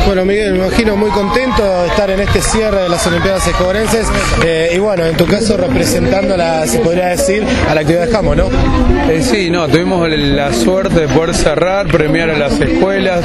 Bueno, Miguel, me imagino muy contento de estar en este cierre de las Olimpiadas Escobrenses y bueno, en tu caso representando, se podría decir, a la actividad de handball, ¿no? Sí, tuvimos la suerte de poder cerrar, premiar a las escuelas.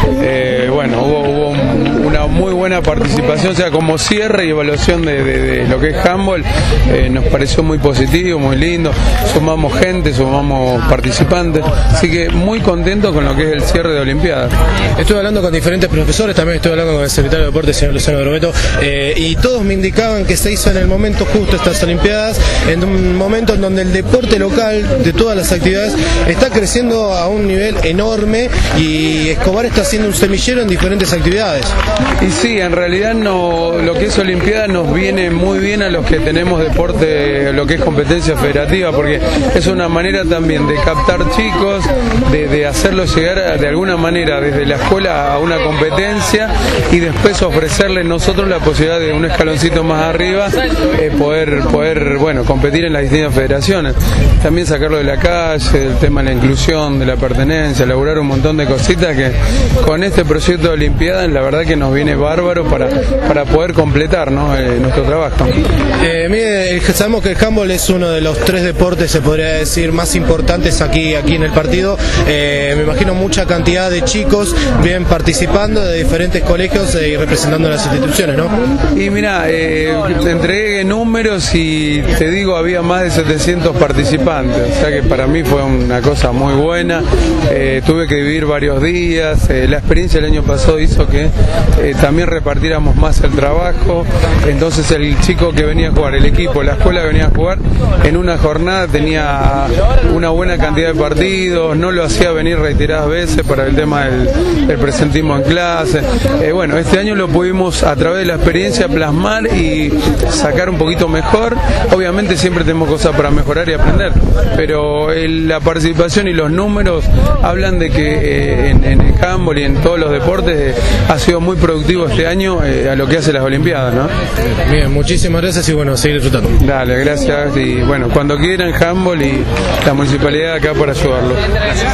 Bueno, hubo una muy buena participación, o sea, como cierre y evaluación de lo que es handball, nos pareció muy positivo, muy lindo. Sumamos gente, sumamos participantes, así que muy contento con lo que es el cierre de Olimpiadas. Estuve hablando con diferentes profesores, también estuve hablando con el secretario de Deportes, señor Luciano Grobeto, y todos me indicaban que se hizo en el momento justo estas Olimpiadas, en un momento en donde el deporte local de todas las actividades está creciendo a un nivel enorme y Escobar está haciendo un semillero en diferentes actividades. Y sí, en realidad lo que es Olimpiada nos viene muy bien a los que tenemos deporte, lo que es competencia federativa, porque es una manera también de captar chicos, de hacerlos llegar de alguna manera desde la escuela a una competencia y después ofrecerles nosotros la posibilidad de un escaloncito más arriba poder bueno, competir en las distintas federaciones. También sacarlo de la calle, el tema de la inclusión, de la pertenencia, elaborar un montón de cositas que con este proyecto de Olimpiada la verdad que nos viene bárbaro para poder completar, ¿no? Nuestro trabajo. Mire, sabemos que el handball es uno de los 3 deportes, se podría decir, más importantes aquí en el partido. Me imagino mucha cantidad de chicos bien participando de diferentes colegios y representando las instituciones, ¿no? Y mira, te entregué números y te digo, había más de 700 participantes, o sea que para mí fue una cosa muy buena. Tuve que vivir varios días, la experiencia del año pasado hizo que también repartiéramos más el trabajo, entonces el chico que venía a jugar, el equipo, la escuela que venía a jugar, en una jornada tenía una buena cantidad de partidos, no lo hacía venir reiteradas veces para el tema del presentismo en clase. Bueno, este año lo pudimos a través de la experiencia plasmar y sacar un poquito mejor. Obviamente siempre tenemos cosas para mejorar y aprender, pero la participación y los números hablan de que en el handball y en todos los deportes ha sido muy productivo este año a lo que hace las Olimpiadas, ¿no? Bien, muchísimas gracias y bueno, seguir disfrutando. Dale, gracias y bueno, cuando quieran handball y la municipalidad acá para ayudarlo.